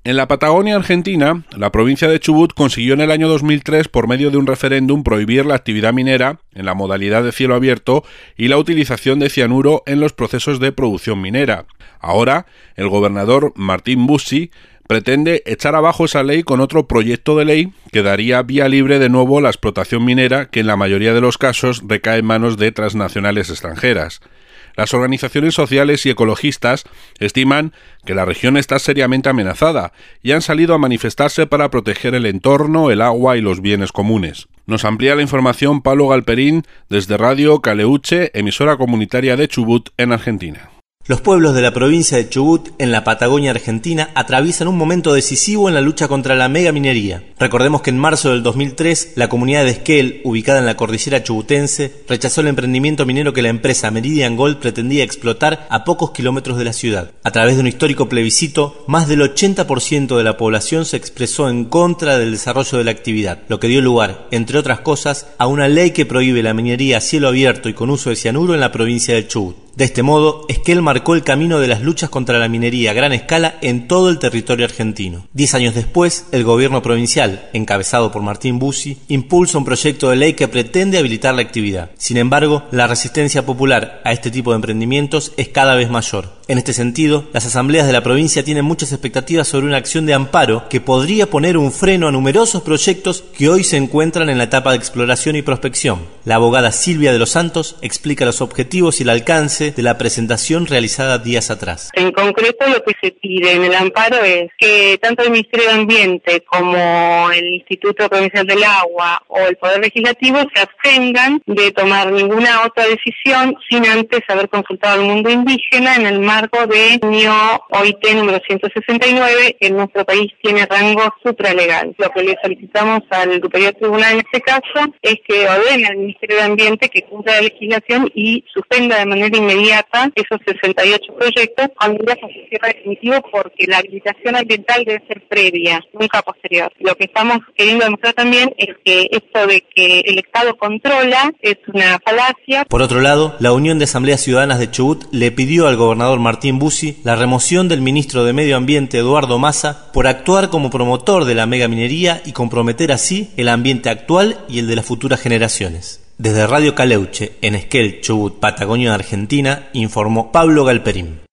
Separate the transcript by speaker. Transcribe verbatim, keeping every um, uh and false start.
Speaker 1: En la Patagonia Argentina, la provincia de Chubut consiguió en el año dos mil tres, por medio de un referéndum, prohibir la actividad minera en la modalidad de cielo abierto y la utilización de cianuro en los procesos de producción minera. Ahora, el gobernador Martín Bussi pretende echar abajo esa ley con otro proyecto de ley que daría vía libre de nuevo a la explotación minera, que en la mayoría de los casos recae en manos de transnacionales extranjeras. Las organizaciones sociales y ecologistas estiman que la región está seriamente amenazada y han salido a manifestarse para proteger el entorno, el agua y los bienes comunes. Nos amplía la información Pablo Galperín desde Radio Caleuche, emisora comunitaria de Chubut, en Argentina.
Speaker 2: Los pueblos de la provincia de Chubut, en la Patagonia Argentina, atraviesan un momento decisivo en la lucha contra la megaminería. Recordemos que en marzo del dos mil tres, la comunidad de Esquel, ubicada en la cordillera chubutense, rechazó el emprendimiento minero que la empresa Meridian Gold pretendía explotar a pocos kilómetros de la ciudad. A través de un histórico plebiscito, más del ochenta por ciento de la población se expresó en contra del desarrollo de la actividad, lo que dio lugar, entre otras cosas, a una ley que prohíbe la minería a cielo abierto y con uso de cianuro en la provincia de Chubut. De este modo, Esquel marcó el camino de las luchas contra la minería a gran escala en todo el territorio argentino. Diez años después, el gobierno provincial, encabezado por Martín Bussi, impulsa un proyecto de ley que pretende habilitar la actividad. Sin embargo, la resistencia popular a este tipo de emprendimientos es cada vez mayor. En este sentido, las asambleas de la provincia tienen muchas expectativas sobre una acción de amparo que podría poner un freno a numerosos proyectos que hoy se encuentran en la etapa de exploración y prospección. La abogada Silvia de los Santos explica los objetivos y el alcance de la presentación realizada días atrás.
Speaker 3: En concreto, lo que se pide en el amparo es que tanto el Ministerio de Ambiente como el Instituto Provincial del Agua o el Poder Legislativo se abstengan de tomar ninguna otra decisión sin antes haber consultado al mundo indígena en el marco de O I T número ciento sesenta y nueve, que en nuestro país tiene rango supralegal. Lo que le solicitamos al superior tribunal en este caso es que ordene al Ministerio de Ambiente que cumpla la legislación y suspenda de manera inmediata esos sesenta y ocho proyectos con miras a su cierre definitivo, porque la habilitación ambiental debe ser previa, nunca posterior. Lo que estamos queriendo demostrar también es que esto de que el Estado controla es una falacia.
Speaker 2: Por otro lado, la Unión de Asambleas Ciudadanas de Chubut le pidió al gobernador Martín Bussi la remoción del ministro de Medio Ambiente Eduardo Massa por actuar como promotor de la megaminería y comprometer así el ambiente actual y el de las futuras generaciones. Desde Radio Caleuche, en Esquel, Chubut, Patagonia, Argentina, informó Pablo Galperín.